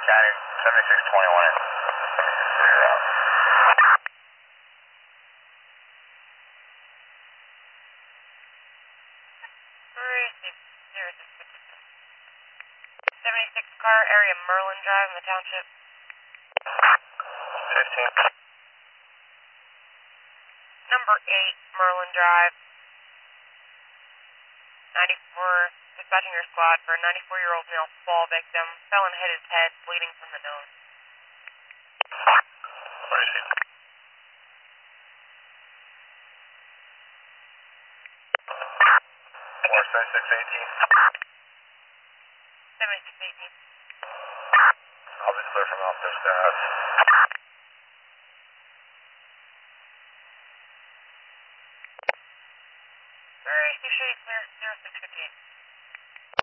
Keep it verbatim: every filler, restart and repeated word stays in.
Got it. seventy-six twenty-one. Clear out. seventy-six car area Merlin Drive in the township. fifteen. Number eight Merlin Drive. ninety-four, dispatching your squad for a ninety-four-year-old male fall victim. Fell and hit his head, bleeding from the nose. Where is he? four seventy-six eighteen. seventy-six eighteen. I'll be clear from out there, staff.